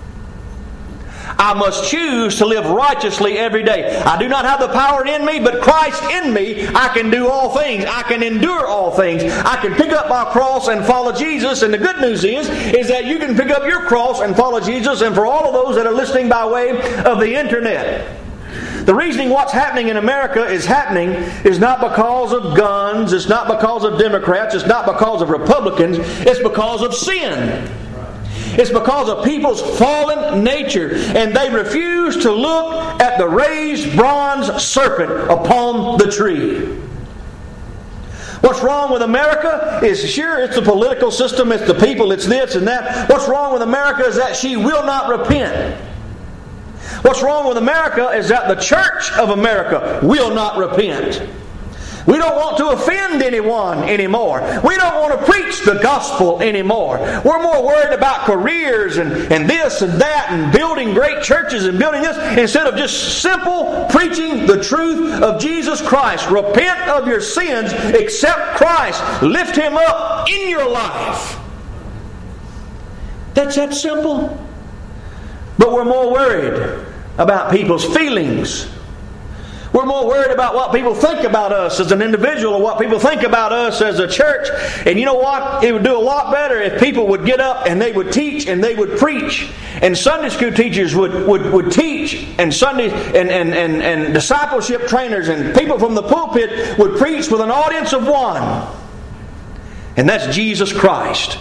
I must choose to live righteously every day. I do not have the power in me, but Christ in me, I can do all things. I can endure all things. I can pick up my cross and follow Jesus. And the good news is that you can pick up your cross and follow Jesus. And for all of those that are listening by way of the internet, the reasoning what's happening in America is happening is not because of guns, it's not because of Democrats, it's not because of Republicans, it's because of sin. It's because of people's fallen nature, and they refuse to look at the raised bronze serpent upon the tree. What's wrong with America is, sure, it's the political system, it's the people, it's this and that. What's wrong with America is that she will not repent. What's wrong with America is that the Church of America will not repent. We don't want to offend anyone anymore. We don't want to preach the gospel anymore. We're more worried about careers and this and that and building great churches and building this instead of just simple preaching the truth of Jesus Christ. Repent of your sins, accept Christ, lift Him up in your life. That's that simple. But we're more worried about people's feelings. We're more worried about what people think about us as an individual or what people think about us as a church. And you know what? It would do a lot better if people would get up and they would teach and they would preach. And Sunday school teachers would teach, and Sunday and discipleship trainers and people from the pulpit would preach with an audience of one. And that's Jesus Christ.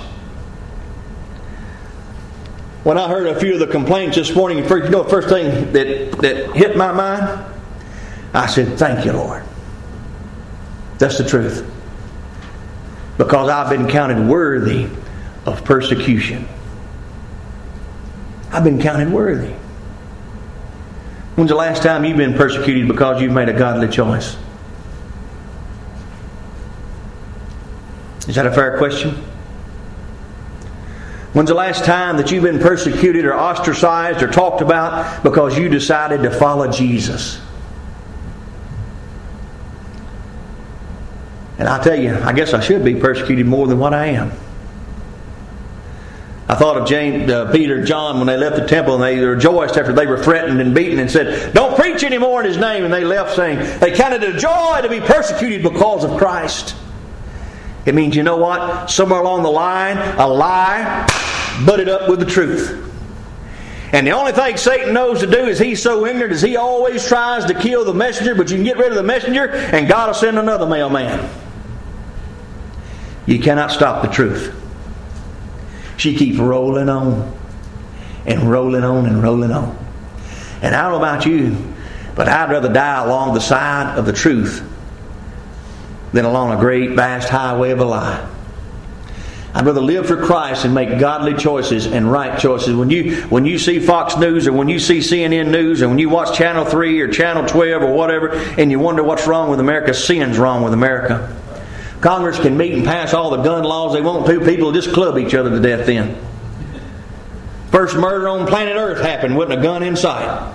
When I heard a few of the complaints this morning, the first thing that hit my mind? I said, thank you, Lord. That's the truth. because I've been counted worthy of persecution. I've been counted worthy. When's the last time you've been persecuted because you've made a godly choice? Is that a fair question? When's the last time that you've been persecuted or ostracized or talked about because you decided to follow Jesus? And I tell you, I guess I should be persecuted more than what I am. I thought of James, Peter, John when they left the temple and they rejoiced after they were threatened and beaten and said, "Don't preach anymore in His name." And they left saying they counted it a joy to be persecuted because of Christ. It means, you know what? Somewhere along the line, a lie butted up with the truth. And the only thing Satan knows to do is he's so ignorant as he always tries to kill the messenger, but you can get rid of the messenger and God will send another mailman. You cannot stop the truth. She keeps rolling on and rolling on and rolling on. And I don't know about you, but I'd rather die along the side of the truth than along a great vast highway of a lie. I'd rather live for Christ and make godly choices and right choices. When you see Fox News or when you see CNN News or when you watch Channel 3 or Channel 12 or whatever and you wonder what's wrong with America, sin's wrong with America. Congress can meet and pass all the gun laws they want to. People will just club each other to death then. First murder on planet Earth happened, wasn't a gun in sight.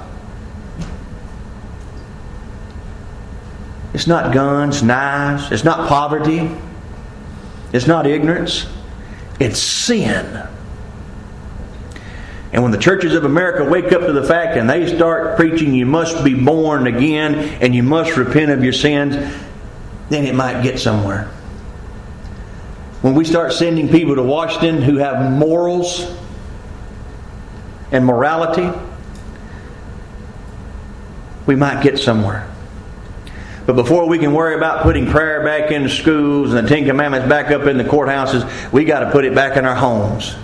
It's not guns, knives. It's not poverty. It's not ignorance. It's sin. And when the churches of America wake up to the fact and they start preaching you must be born again and you must repent of your sins, then it might get somewhere. When we start sending people to Washington who have morals and morality, we might get somewhere. But before we can worry about putting prayer back in the schools and the Ten Commandments back up in the courthouses, we got to put it back in our homes.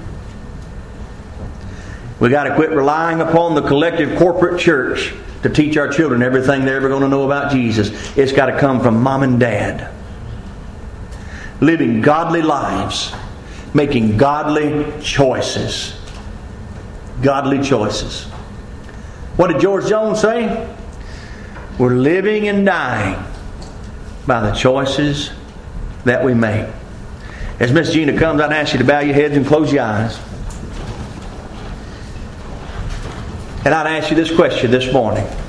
We got to quit relying upon the collective corporate church to teach our children everything they're ever going to know about Jesus. It's got to come from mom and dad. Living godly lives. Making godly choices. Godly choices. What did George Jones say? We're living and dying by the choices that we make. As Miss Gina comes, I'd ask you to bow your heads and close your eyes. And I'd ask you this question this morning.